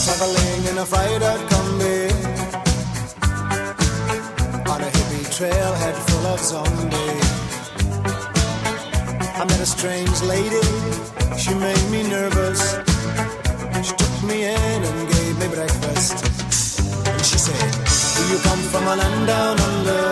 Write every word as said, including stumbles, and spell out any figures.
traveling in a fighter combi on a hippie trailhead full of zombies. I met a strange lady, she made me nervous. She took me in and gave me breakfast. And she said, do you come from a land down under?